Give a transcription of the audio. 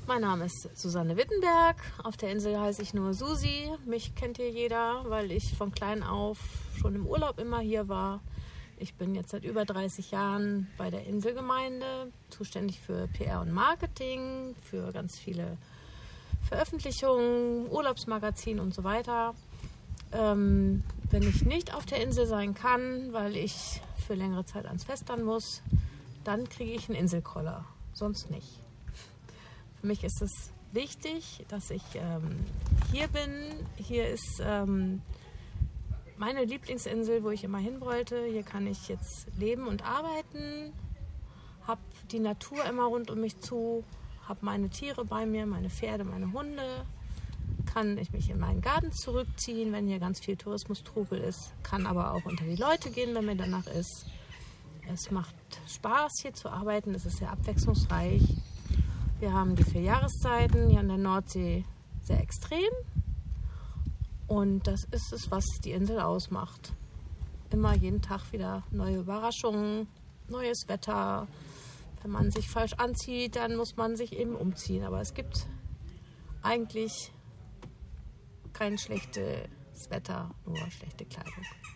Mein Name ist Susanne Wittenberg. Auf der Insel heiße ich nur Susi. Mich kennt hier jeder, weil ich von klein auf schon im Urlaub immer hier war. Ich bin jetzt seit über 30 Jahren bei der Inselgemeinde, zuständig für PR und Marketing, für ganz viele Veröffentlichungen, Urlaubsmagazin und so weiter. Wenn ich nicht auf der Insel sein kann, weil ich für längere Zeit ans Festland muss, dann kriege ich einen Inselkoller, sonst nicht. Für mich ist es wichtig, dass ich hier bin. Hier ist meine Lieblingsinsel, wo ich immer hin wollte. Hier kann ich jetzt leben und arbeiten, habe die Natur immer rund um mich zu, habe meine Tiere bei mir, meine Pferde, meine Hunde. Kann ich mich in meinen Garten zurückziehen, wenn hier ganz viel Tourismustrubel ist. Kann aber auch unter die Leute gehen, wenn mir danach ist. Es macht Spaß, hier zu arbeiten. Es ist sehr abwechslungsreich. Wir haben die 4 Jahreszeiten hier an der Nordsee sehr extrem. Und das ist es, was die Insel ausmacht. Immer jeden Tag wieder neue Überraschungen, neues Wetter. Wenn man sich falsch anzieht, dann muss man sich eben umziehen. Aber es gibt eigentlich kein schlechtes Wetter, nur schlechte Kleidung.